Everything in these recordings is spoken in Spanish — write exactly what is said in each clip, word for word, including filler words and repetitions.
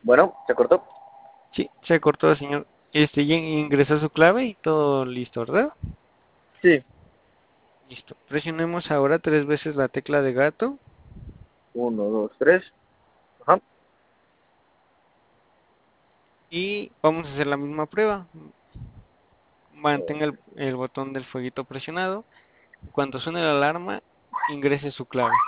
Bueno, ¿se cortó? Sí, se cortó, señor. Este, ya ingresó su clave y todo listo, ¿verdad? Sí. Listo. Presionemos ahora tres veces la tecla de gato Uno, dos, tres. Ajá. y vamos a hacer la misma prueba. Mantenga el, el botón del fueguito presionado. Cuando suene la alarma, ingrese su clave.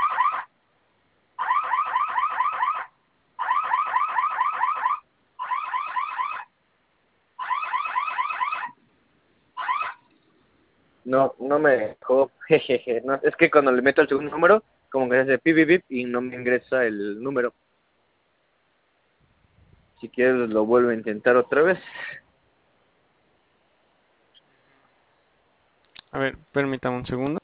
No, no me dejó. Jejeje. No, es que cuando le meto el segundo número, como que hace pip, pip, pip y no me ingresa el número. Si quieres, lo vuelvo a intentar otra vez. A ver, permítame un segundo.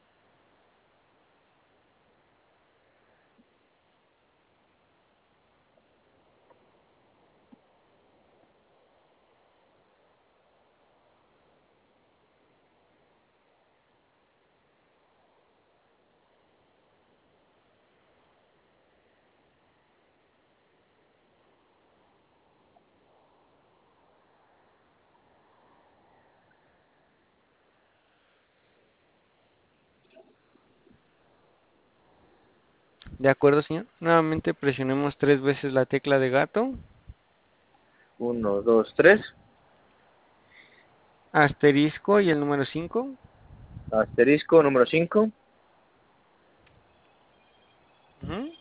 De acuerdo, señor. Nuevamente presionemos tres veces la tecla de gato, Uno, dos, tres. asterisco y el número cinco. Asterisco número cinco. Ujú.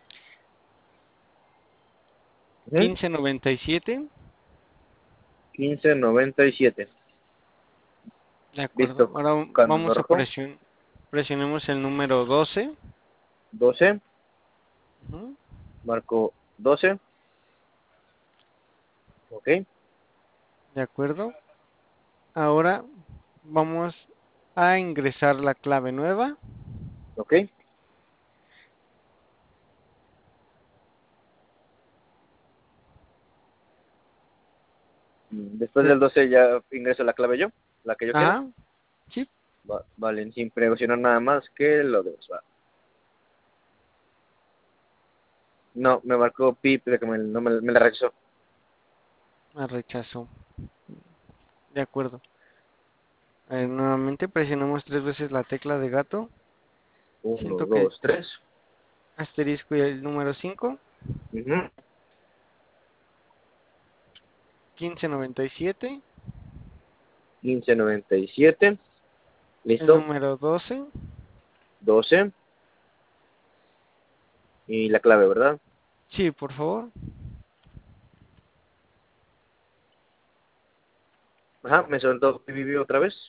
Ujú. quince noventa y siete. quince noventa y siete. De acuerdo. Listo. Ahora Cuando vamos a rojo. presionar. Presionemos el número doce. doce. Ujú. Marco doce. Ok. De acuerdo. Ahora vamos a ingresar la clave nueva. Ok. Después Des- del doce ya ingreso la clave yo, la que yo quiero. Ajá, sí, Va- vale, sin presionar nada más que lo de va. No, me marcó pip de que me, no me, me la rechazó. me rechazó. De acuerdo. A ver, nuevamente presionamos tres veces la tecla de gato. Uno, Siento que dos, tres. asterisco y el número cinco. Ujú. quince noventa y siete. quince noventa y siete. El Listo. número doce. doce. Y la clave, ¿verdad? Sí, por favor. Ajá, me soltó pip, pip, otra vez.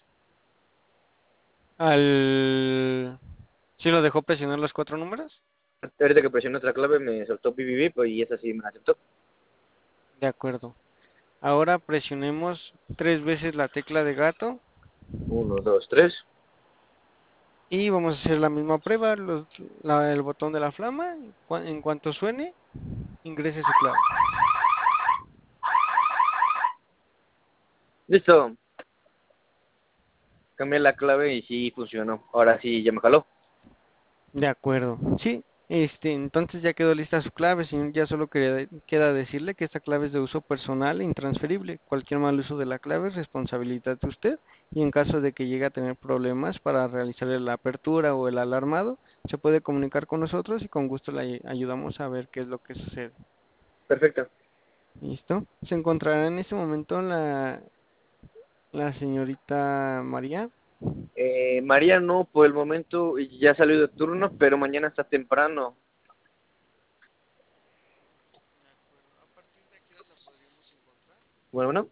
Al... ¿Sí lo dejó presionar los cuatro números? Ahorita que presioné otra clave me soltó pip, pip, pip, y esa sí me la aceptó. De acuerdo. Ahora presionemos tres veces la tecla de gato Uno, dos, tres. y vamos a hacer la misma prueba. Los- la- el botón de la flama, cua- en cuanto suene, ingrese su clave. Listo. Cambié la clave y sí funcionó. Ahora sí ya me jaló. De acuerdo. Sí, este, entonces ya quedó lista su clave, señor. Ya solo quería- queda decirle que esta clave es de uso personal e intransferible. Cualquier mal uso de la clave es responsabilidad de usted y en caso de que llegue a tener problemas para realizar la apertura o el alarmado, se puede comunicar con nosotros y con gusto le ay- ayudamos a ver qué es lo que sucede. Perfecto. ¿Listo? Se encontrará en este momento la, la señorita María. Eh, María no, por el momento ya salió de turno, pero mañana está temprano. Bueno, bueno.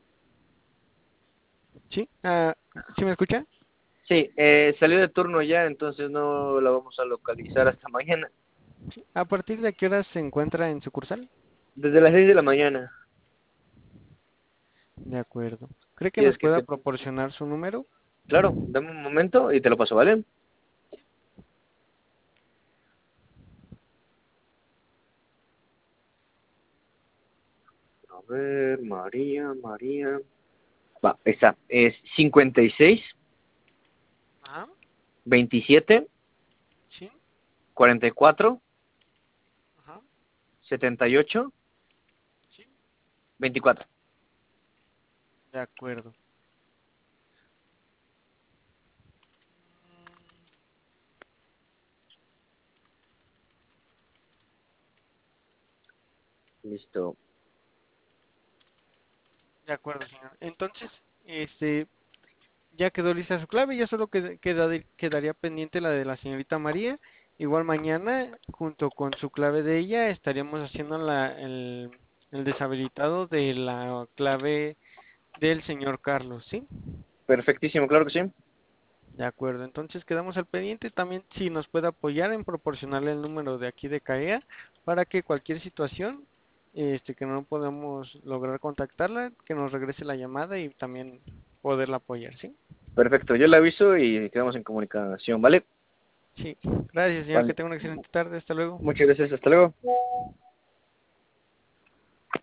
¿Sí? Ah, ¿sí me escucha? Sí, eh, salió de turno ya, entonces no la vamos a localizar hasta mañana. ¿A partir de qué hora se encuentra en sucursal? Desde las seis de la mañana. De acuerdo. ¿Cree que nos ¿Quieres que pueda te...? proporcionar su número? Claro, dame un momento y te lo paso, ¿vale? A ver, María, María. Va, está. Es cincuenta y seis, Ajá, veintisiete, sí, cuarenta y cuatro, ajá, setenta y ocho, veinticuatro. De acuerdo. Listo. De acuerdo, señor. Entonces, este, ya quedó lista su clave, ya solo qued- queda- quedaría pendiente la de la señorita María. Igual mañana, junto con su clave de ella, estaríamos haciendo la, el, el deshabilitado de la clave del señor Carlos, ¿sí? Perfectísimo, claro que sí. De acuerdo, entonces quedamos al pendiente también si nos puede apoyar en proporcionarle el número de aquí de CAEA para que cualquier situación este que no podamos lograr contactarla, que nos regrese la llamada y también poderla apoyar, ¿sí? Perfecto, yo le aviso y quedamos en comunicación, ¿vale? Sí, gracias señor, que Vale. tenga una excelente tarde, hasta luego. Muchas gracias, hasta luego.